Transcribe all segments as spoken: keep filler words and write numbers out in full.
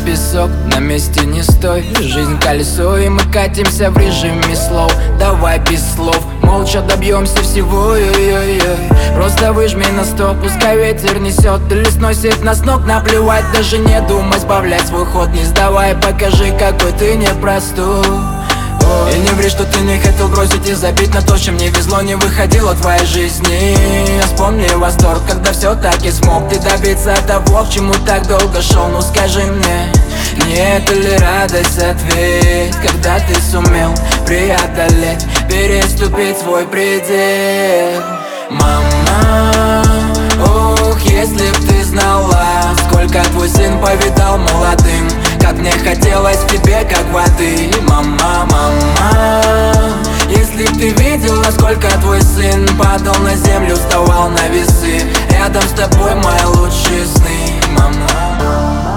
песок, на месте не стой. Жизнь колесо, и мы катимся в режиме слов. Давай без слов, молча добьемся всего. Ой-ой-ой. Просто выжми на стоп, пускай ветер несет или сносит нас с ног. Наплевать, даже не думай сбавлять свой ход. Не сдавай, покажи, какой ты непростой. И не ври, что ты не хотел бросить и забить на то, чем не везло, не выходило в твоей жизни. Вспомни восторг, когда все-таки смог ты добиться того, к чему так долго шел. Ну скажи мне, не это ли радость, ответь, когда ты сумел преодолеть, переступить свой предел. Мама, ох, если б ты знала, сколько твой сын повидал молодым, как мне хотелось к тебе, как воды. Мама, мама, если б ты видела, сколько твой сын падал на землю, вставал на весы. Рядом с тобой мои лучшие сны. Мама,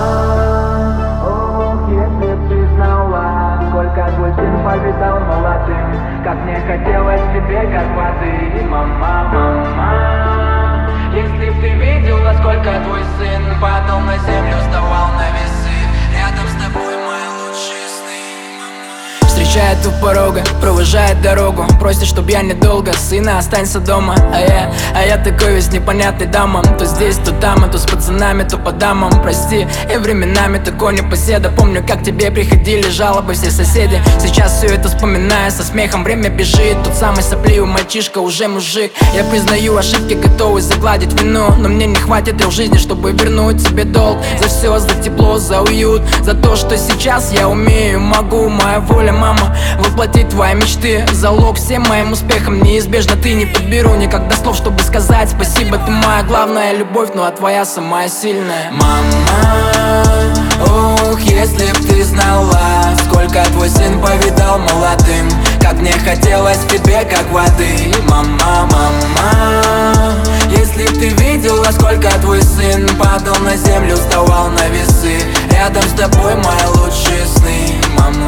ох, если б ты знала, сколько твой сын повидал молодым, как мне хотелось к тебе, как воды. Мама, мама, если б ты видела, сколько твой сын падал на землю, вставал на весы. Рядом с тобой мои лучшие сны. Встречает у порога, провожает дорогу, просит, чтоб я недолго, сына, останься дома. А я, а я такой весь непонятный дама. То здесь, то там, а то с пацанами, то по дамам. Прости, и временами такой непоседа. Помню, как к тебе приходили жалобы все соседи. Сейчас все это вспоминаю со смехом, время бежит. Тот самый сопливый мальчишка, уже мужик. Я признаю ошибки, готовый загладить вину, но мне не хватит и в жизни, чтобы вернуть тебе долг. За все, за тепло, за уют, за то, что сейчас я умею, могу. Моя воля, мама, воплотить твои мечты. Залог всем моим успехам неизбежно. Ты не подберу никогда слов, чтобы сказать спасибо. Ты моя главная любовь, ну а твоя самая сильная. Мама, ох, если б ты знала, сколько твой сын повидал молодым, как мне хотелось к тебе, как воды. Мама, мама, если б ты видела, сколько твой сын падал на землю, вставал на весы. Рядом с тобой мои лучшие сны. Мама,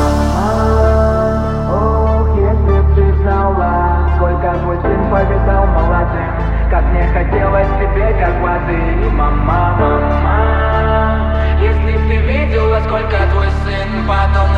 сколько твой сын повидал молодым, как мне хотелось к тебе, как воды. Мама, мама, если б ты видела, сколько твой сын падал